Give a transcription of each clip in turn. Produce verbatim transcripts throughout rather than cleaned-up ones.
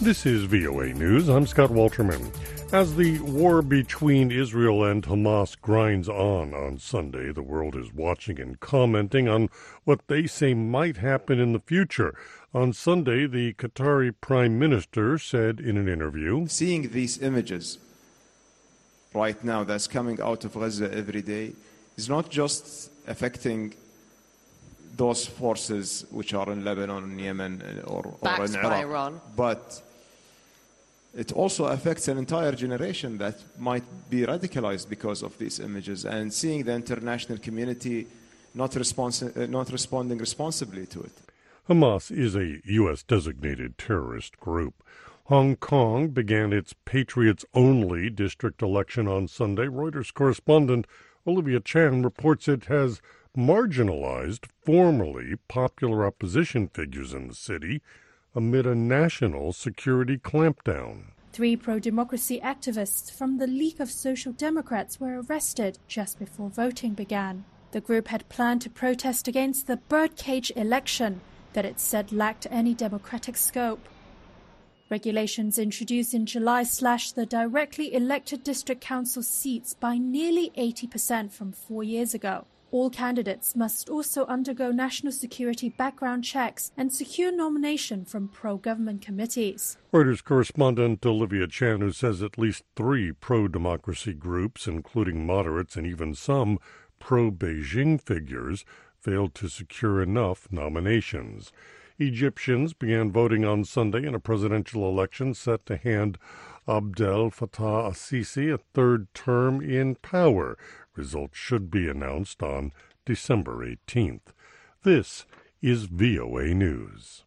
This is V O A News. I'm Scott Walterman. As the war between Israel and Hamas grinds on on Sunday, the world is watching and commenting on what they say might happen in the future. On Sunday, the Qatari Prime Minister said in an interview, "Seeing these images right now that's coming out of Gaza every day is not just affecting those forces which are in Lebanon, Yemen, or, or in Iraq, Iran. but it also affects an entire generation that might be radicalized because of these images, and seeing the international community not, responsi- uh, not responding responsibly to it." Hamas is a U S designated terrorist group. Hong Kong began its Patriots-only district election on Sunday. Reuters correspondent Olivia Chan reports it has marginalized formerly popular opposition figures in the city amid a national security clampdown. Three pro-democracy activists from the League of Social Democrats were arrested just before voting began. The group had planned to protest against the birdcage election that it said lacked any democratic scope. Regulations introduced in July slashed the directly elected district council seats by nearly eighty percent from four years ago. All candidates must also undergo national security background checks and secure nomination from pro-government committees. Reuters correspondent Olivia Chan, who says at least three pro-democracy groups, including moderates and even some pro-Beijing figures, failed to secure enough nominations. Egyptians began voting on Sunday in a presidential election set to hand Abdel Fattah al-Sisi a third term in power. Results should be announced on December eighteenth. This is V O A News.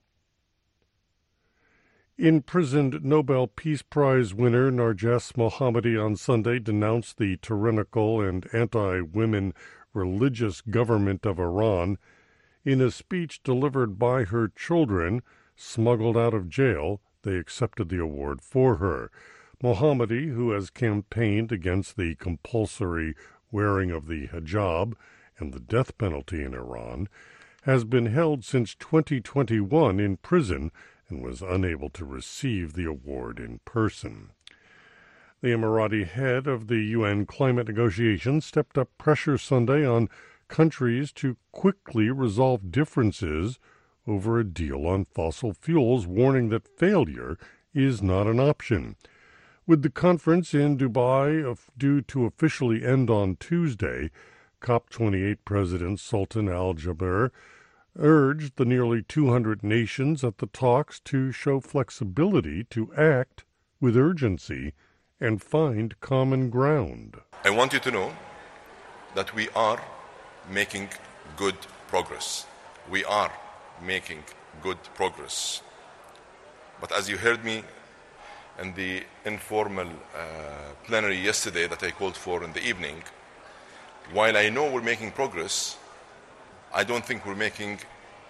Imprisoned Nobel Peace Prize winner Narges Mohammadi on Sunday denounced the tyrannical and anti-women religious government of Iran. In a speech delivered by her children, smuggled out of jail, they accepted the award for her. Mohammadi, who has campaigned against the compulsory wearing of the hijab and the death penalty in Iran, has been held since twenty twenty-one in prison and was unable to receive the award in person. The Emirati head of the U N climate negotiations stepped up pressure Sunday on countries to quickly resolve differences over a deal on fossil fuels, warning that failure is not an option. With the conference in Dubai due to officially end on Tuesday, COP twenty-eight President Sultan Al Jaber urged the nearly two hundred nations at the talks to show flexibility to act with urgency and find common ground. I want you to know that we are making good progress. We are making good progress. But as you heard me in the informal uh, plenary yesterday that I called for in the evening, while I know we're making progress, I don't think we're making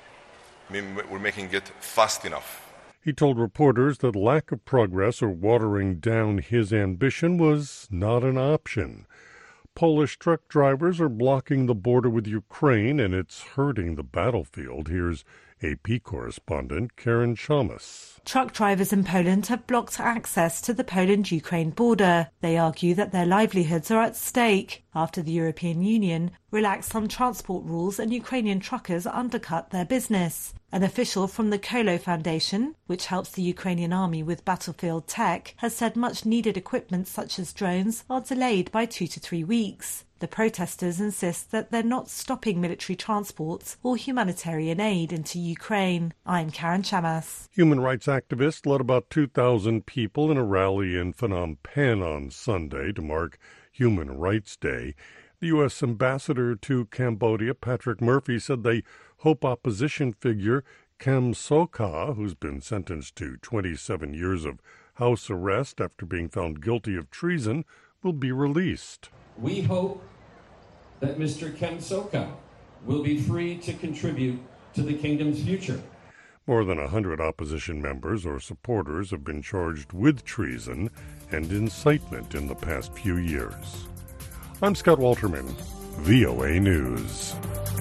we're making it fast enough. He told reporters that lack of progress or watering down his ambition was not an option. Polish truck drivers are blocking the border with Ukraine, and it's hurting the battlefield. Here's A P correspondent Karen Shamas. Truck drivers in Poland have blocked access to the Poland-Ukraine border. They argue that their livelihoods are at stake after the European Union relaxed some transport rules and Ukrainian truckers undercut their business. An official from the Kolo Foundation, which helps the Ukrainian army with battlefield tech, has said much-needed equipment such as drones are delayed by two to three weeks. The protesters insist that they're not stopping military transports or humanitarian aid into Ukraine. I'm Karen Shamas. Human rights activists led about two thousand people in a rally in Phnom Penh on Sunday to mark Human Rights Day. The U S ambassador to Cambodia, Patrick Murphy, said they hope opposition figure Kem Sokha, who's been sentenced to twenty-seven years of house arrest after being found guilty of treason, will be released. We hope that Mister Kem Sokha will be free to contribute to the kingdom's future. More than one hundred opposition members or supporters have been charged with treason and incitement in the past few years. I'm Scott Walterman, V O A News.